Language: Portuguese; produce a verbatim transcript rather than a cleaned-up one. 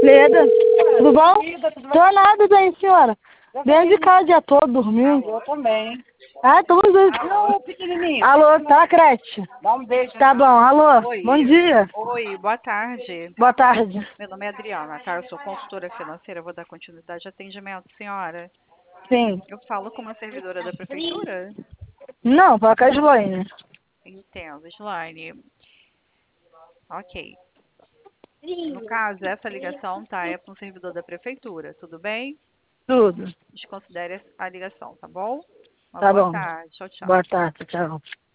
Leda, tudo bom? Tô nada, bem, senhora. Dentro de casa o dia todo, dormindo. Eu também. Ah, tamo junto. Alô, pequenininho. Alô, tá, Crete? Dá um beijo. Tá bom, alô, Oi. bom dia. Oi, boa tarde. Boa tarde. Meu nome é Adriana, tá? Eu sou consultora financeira, vou dar continuidade ao atendimento, senhora. Sim. Eu falo com uma servidora da prefeitura? Não, pra cá, Slaine. Entendo, Slaine. Ok. No caso, essa ligação, tá? É para um servidor da prefeitura, tudo bem? Tudo. Desconsidere a ligação, tá bom? Uma Tá boa bom. tarde. Tchau, tchau. Boa tarde, tchau.